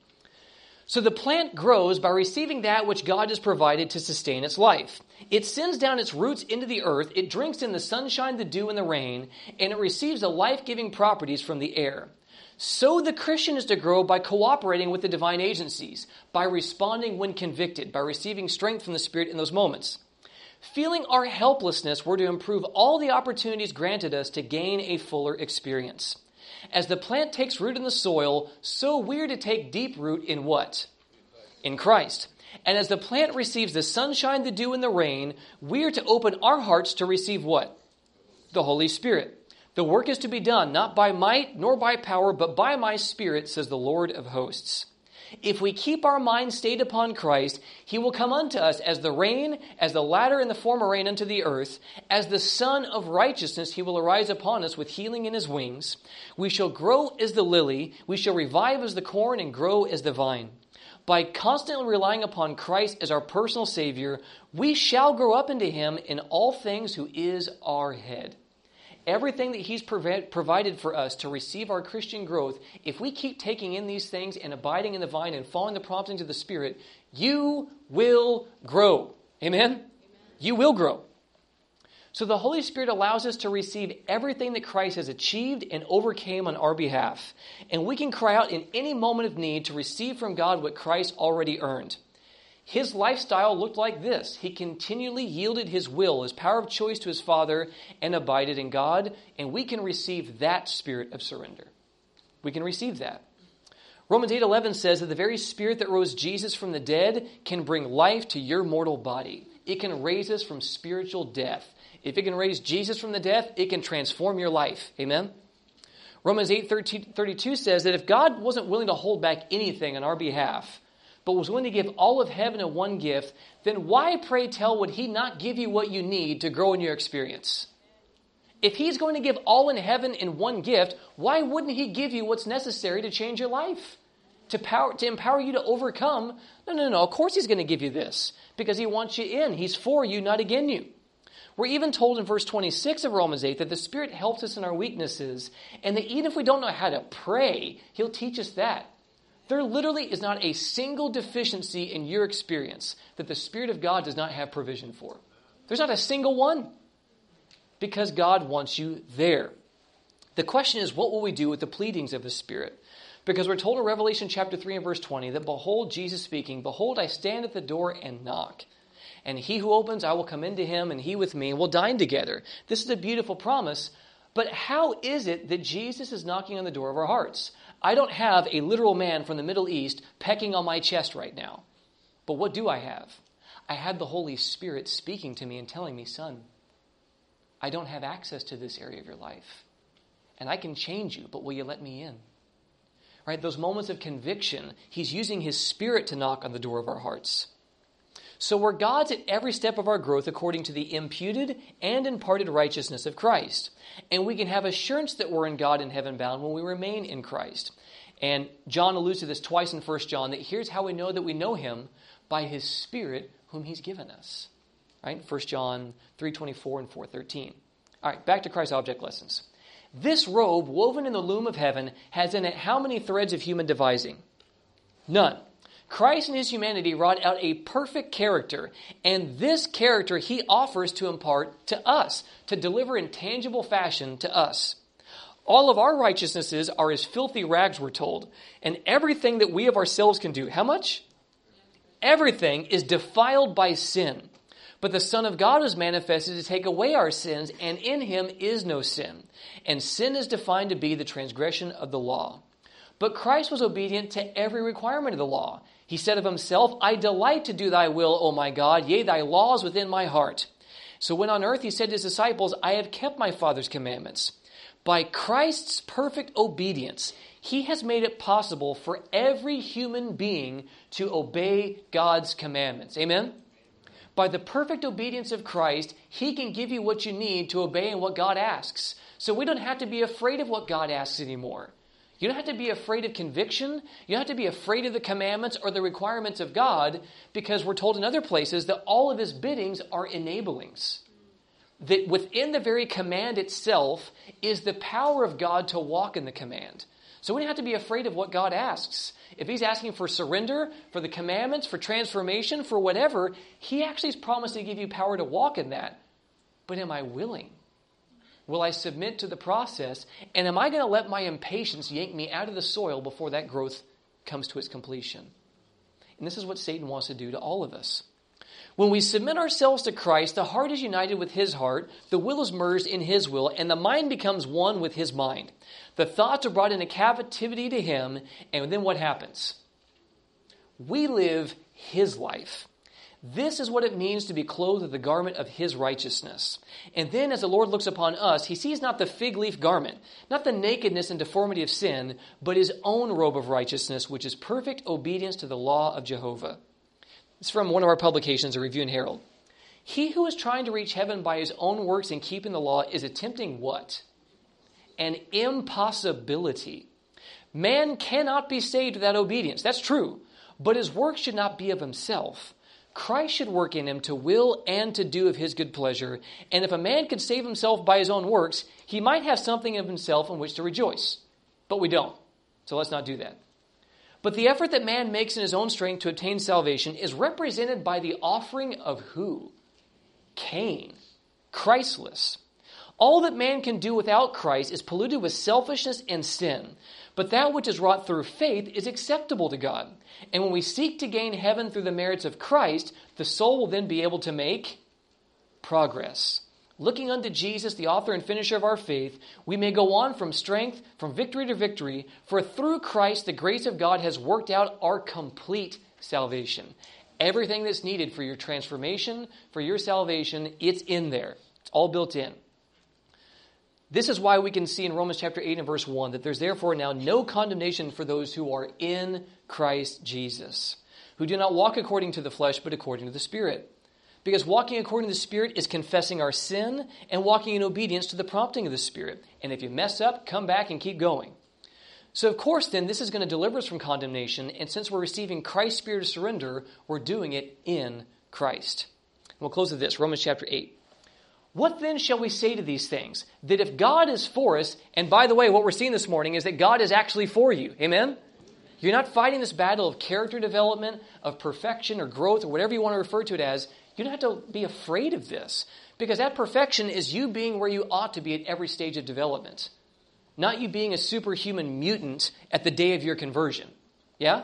Speaker 1: So the plant grows by receiving that which God has provided to sustain its life. It sends down its roots into the earth, it drinks in the sunshine, the dew, and the rain, and it receives the life-giving properties from the air. So the Christian is to grow by cooperating with the divine agencies, by responding when convicted, by receiving strength from the Spirit in those moments. Feeling our helplessness, we're to improve all the opportunities granted us to gain a fuller experience. As the plant takes root in the soil, so we're to take deep root in what? In Christ. And as the plant receives the sunshine, the dew, and the rain, we are to open our hearts to receive what? The Holy Spirit. The work is to be done, not by might nor by power, but by my Spirit, says the Lord of hosts. If we keep our minds stayed upon Christ, he will come unto us as the rain, as the latter and the former rain unto the earth. As the Son of righteousness, he will arise upon us with healing in his wings. We shall grow as the lily, we shall revive as the corn, and grow as the vine. By constantly relying upon Christ as our personal Savior, we shall grow up into him in all things who is our head. Everything that he's prov- provided for us to receive our Christian growth, if we keep taking in these things and abiding in the vine and following the promptings of the Spirit, you will grow. Amen? Amen? You will grow. So the Holy Spirit allows us to receive everything that Christ has achieved and overcame on our behalf. And we can cry out in any moment of need to receive from God what Christ already earned. His lifestyle looked like this. He continually yielded his will, his power of choice to his Father, and abided in God. And we can receive that spirit of surrender. We can receive that. Romans eight eleven says that the very Spirit that rose Jesus from the dead can bring life to your mortal body. It can raise us from spiritual death. If it can raise Jesus from the death, it can transform your life. Amen? Romans eight thirty-two says that if God wasn't willing to hold back anything on our behalf, but was willing to give all of heaven in one gift, then why, pray tell, would he not give you what you need to grow in your experience? If he's going to give all in heaven in one gift, why wouldn't he give you what's necessary to change your life? To power, to empower you to overcome? No, no, no. Of course he's going to give you this because he wants you in. He's for you, not against you. We're even told in verse twenty-six of Romans eight that the Spirit helps us in our weaknesses, and that even if we don't know how to pray, he'll teach us that. There literally is not a single deficiency in your experience that the Spirit of God does not have provision for. There's not a single one, because God wants you there. The question is, what will we do with the pleadings of the Spirit? Because we're told in Revelation chapter three and verse twenty that, behold, Jesus speaking, behold, I stand at the door and knock. And he who opens, I will come into him, and he with me, and we'll dine together. This is a beautiful promise. But how is it that Jesus is knocking on the door of our hearts? I don't have a literal man from the Middle East pecking on my chest right now. But what do I have? I had the Holy Spirit speaking to me and telling me, son, I don't have access to this area of your life. And I can change you, but will you let me in? Right? Those moments of conviction, he's using his Spirit to knock on the door of our hearts. So we're God's at every step of our growth according to the imputed and imparted righteousness of Christ. And we can have assurance that we're in God and heaven bound when we remain in Christ. And John alludes to this twice in First John, that here's how we know that we know him, by his Spirit whom he's given us. Right? First John three twenty-four and four thirteen. All right, back to Christ's object lessons. This robe, woven in the loom of heaven, has in it how many threads of human devising? None. Christ in his humanity wrought out a perfect character, and this character he offers to impart to us, to deliver in tangible fashion to us. All of our righteousnesses are as filthy rags, we're told, and everything that we of ourselves can do, how much? Everything is defiled by sin. But the Son of God was manifested to take away our sins, and in him is no sin. And sin is defined to be the transgression of the law. But Christ was obedient to every requirement of the law. He said of himself, I delight to do thy will, O my God, yea, thy law is within my heart. So when on earth he said to his disciples, I have kept my Father's commandments. By Christ's perfect obedience, he has made it possible for every human being to obey God's commandments. Amen? By the perfect obedience of Christ, he can give you what you need to obey in what God asks. So we don't have to be afraid of what God asks anymore. You don't have to be afraid of conviction. You don't have to be afraid of the commandments or the requirements of God, because we're told in other places that all of his biddings are enablings. That within the very command itself is the power of God to walk in the command. So we don't have to be afraid of what God asks. If he's asking for surrender, for the commandments, for transformation, for whatever, he actually has promised to give you power to walk in that. But am I willing? Will I submit to the process? And am I going to let my impatience yank me out of the soil before that growth comes to its completion? And this is what Satan wants to do to all of us. When we submit ourselves to Christ, the heart is united with his heart, the will is merged in his will, and the mind becomes one with his mind. The thoughts are brought into captivity to him, and then what happens? We live his life. This is what it means to be clothed with the garment of his righteousness. And then as the Lord looks upon us, he sees not the fig leaf garment, not the nakedness and deformity of sin, but his own robe of righteousness, which is perfect obedience to the law of Jehovah. It's from one of our publications, a Review and Herald. He who is trying to reach heaven by his own works and keeping the law is attempting what? An impossibility. Man cannot be saved without obedience. That's true. But his work should not be of himself. Christ should work in him to will and to do of his good pleasure. And if a man could save himself by his own works, he might have something of himself in which to rejoice. But we don't. So let's not do that. But the effort that man makes in his own strength to obtain salvation is represented by the offering of who? Cain. Christless. All that man can do without Christ is polluted with selfishness and sin. But that which is wrought through faith is acceptable to God. And when we seek to gain heaven through the merits of Christ, the soul will then be able to make progress. Looking unto Jesus, the author and finisher of our faith, we may go on from strength, from victory to victory, for through Christ the grace of God has worked out our complete salvation. Everything that's needed for your transformation, for your salvation, it's in there. It's all built in. This is why we can see in Romans chapter eight and verse one that there's therefore now no condemnation for those who are in Christ Jesus, who do not walk according to the flesh, but according to the Spirit. Because walking according to the Spirit is confessing our sin and walking in obedience to the prompting of the Spirit. And if you mess up, come back and keep going. So of course then, this is going to deliver us from condemnation. And since we're receiving Christ's Spirit of surrender, we're doing it in Christ. And we'll close with this, Romans chapter eight. What then shall we say to these things? That if God is for us, and by the way, what we're seeing this morning is that God is actually for you. Amen? You're not fighting this battle of character development, of perfection or growth, or whatever you want to refer to it as. You don't have to be afraid of this, because that perfection is you being where you ought to be at every stage of development, not you being a superhuman mutant at the day of your conversion. Yeah?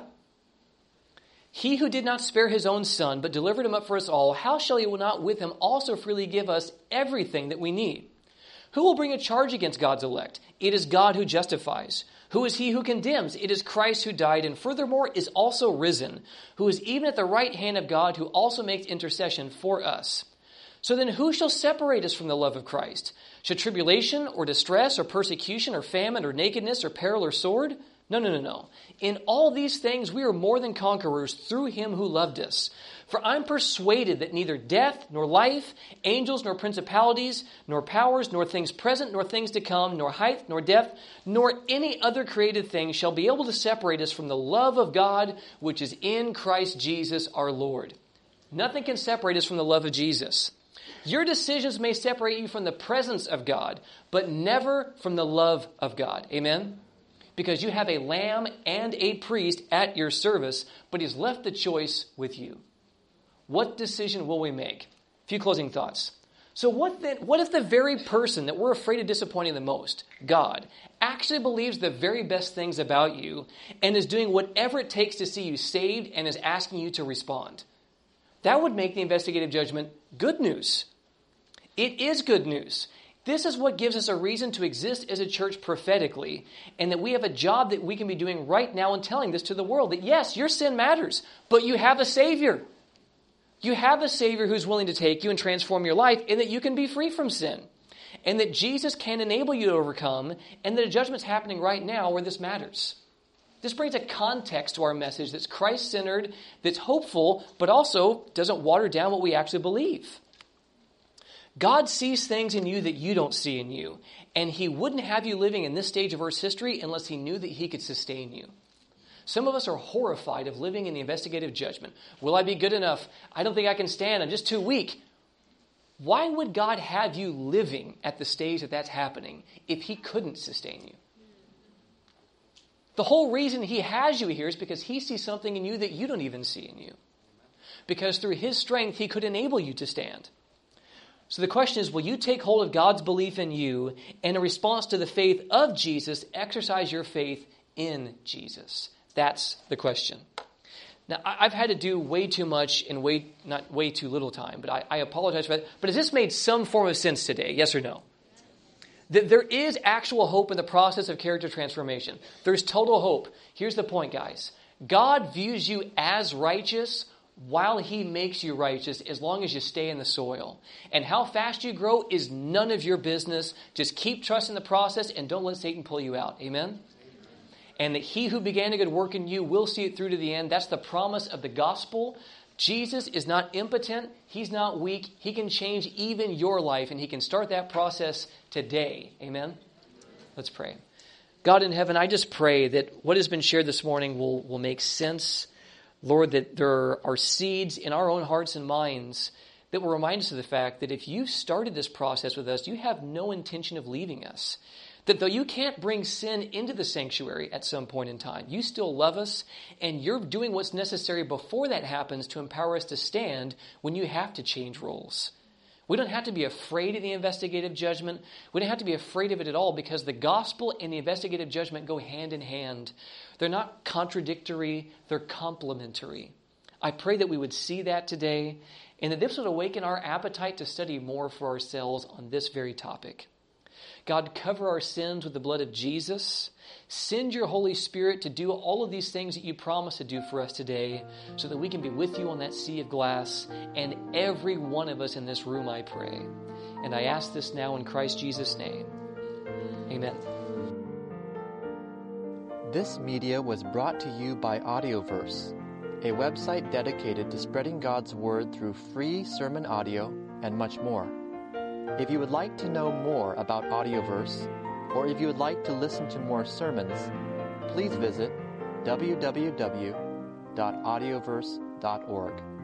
Speaker 1: He who did not spare his own son, but delivered him up for us all, how shall he not with him also freely give us everything that we need? Who will bring a charge against God's elect? It is God who justifies. Who is he who condemns? It is Christ who died and furthermore is also risen, who is even at the right hand of God, who also makes intercession for us. So then who shall separate us from the love of Christ? Shall tribulation or distress or persecution or famine or nakedness or peril or sword? No, no, no, no. In all these things we are more than conquerors through him who loved us. For I'm persuaded that neither death, nor life, angels, nor principalities, nor powers, nor things present, nor things to come, nor height, nor depth, nor any other created thing shall be able to separate us from the love of God, which is in Christ Jesus our Lord. Nothing can separate us from the love of Jesus. Your decisions may separate you from the presence of God, but never from the love of God. Amen? Because you have a lamb and a priest at your service, but he's left the choice with you. What decision will we make? A few closing thoughts. So what then, what if the very person that we're afraid of disappointing the most, God, actually believes the very best things about you and is doing whatever it takes to see you saved and is asking you to respond? That would make the investigative judgment good news. It is good news. This is what gives us a reason to exist as a church prophetically, and that we have a job that we can be doing right now and telling this to the world, that yes, your sin matters, but you have a Savior. You have a Savior who's willing to take you and transform your life, and that you can be free from sin, and that Jesus can enable you to overcome, and that a judgment's happening right now where this matters. This brings a context to our message that's Christ-centered, that's hopeful, but also doesn't water down what we actually believe. God sees things in you that you don't see in you, and he wouldn't have you living in this stage of Earth's history unless he knew that he could sustain you. Some of us are horrified of living in the investigative judgment. Will I be good enough? I don't think I can stand. I'm just too weak. Why would God have you living at the stage that that's happening if he couldn't sustain you? The whole reason he has you here is because he sees something in you that you don't even see in you. Because through his strength, he could enable you to stand. So the question is, will you take hold of God's belief in you and in response to the faith of Jesus, exercise your faith in Jesus? That's the question. Now, I've had to do way too much in way, not way too little time, but I, I apologize for that. But has this made some form of sense today? Yes or no? That there is actual hope in the process of character transformation. There's total hope. Here's the point, guys. God views you as righteous while he makes you righteous as long as you stay in the soil. And how fast you grow is none of your business. Just keep trusting the process and don't let Satan pull you out. Amen? And that he who began a good work in you will see it through to the end. That's the promise of the gospel. Jesus is not impotent. He's not weak. He can change even your life, and he can start that process today. Amen? Let's pray. God in heaven, I just pray that what has been shared this morning will, will make sense. Lord, that there are seeds in our own hearts and minds that will remind us of the fact that if you started this process with us, you have no intention of leaving us. That though you can't bring sin into the sanctuary at some point in time, you still love us, and you're doing what's necessary before that happens to empower us to stand when you have to change roles. We don't have to be afraid of the investigative judgment. We don't have to be afraid of it at all because the gospel and the investigative judgment go hand in hand. They're not contradictory, they're complementary. I pray that we would see that today and that this would awaken our appetite to study more for ourselves on this very topic. God, cover our sins with the blood of Jesus. Send your Holy Spirit to do all of these things that you promised to do for us today so that we can be with you on that sea of glass and every one of us in this room, I pray. And I ask this now in Christ Jesus' name. Amen.
Speaker 2: This media was brought to you by Audioverse, a website dedicated to spreading God's Word through free sermon audio and much more. If you would like to know more about Audioverse, or if you would like to listen to more sermons, please visit w w w dot audioverse dot org.